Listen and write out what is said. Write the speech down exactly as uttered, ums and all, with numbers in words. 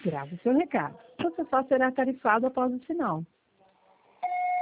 Grave seu recado. Você só será tarifado após o sinal.